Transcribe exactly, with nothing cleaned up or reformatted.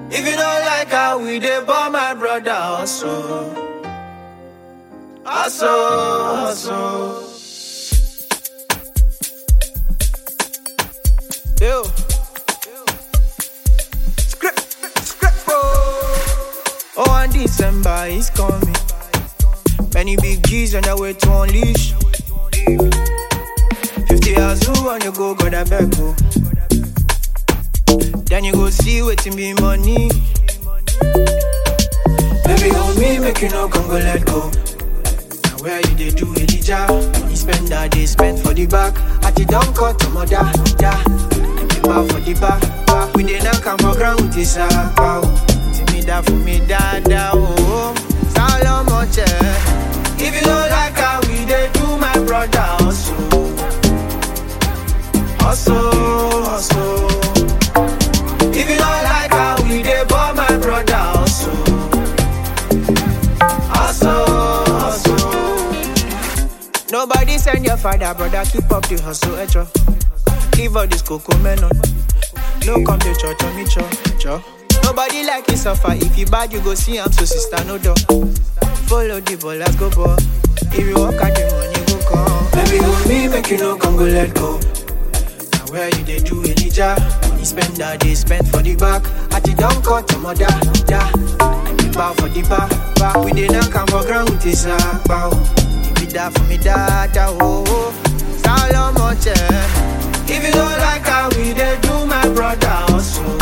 If you don't like how we dey born my brother, also, also, also. Yo, script, script, bro. Oh, and December is coming. Many big G's on their way to unleash. Fifty hours who on you go, go that back go. Then you go see waiting be money. Baby, on me, make you no come go let go. Now where you they do Elijah? Money spend that they spend for the back. At the down cut to mother, yeah. And the bar for the back, back. We dey not come for ground with this ah, wow. See me that for me that that oh. Solomon eh. If you don't like how we dey do my brother also, also, also. If you don't like how we dey born my brother also, also, also. Nobody send your father, brother, keep up the hustle, etro. Give all this cocoa melon. No come to church on me, cho, cho. Nobody like you suffer. If you bad, you go see I'm so sister, no door. Follow the ball, let's go ball. If you walk out the money, go come. Baby, hold me, make you no come go let go. Now where you they do Elijah? Money spend that they spend for the back. At the down cut to mother, yeah. And the bar for the bar, back. We did not come for ground with this ah, bow. Give me that for me that, oh, oh. Solomon eh. If you don't like how we they do my brother also,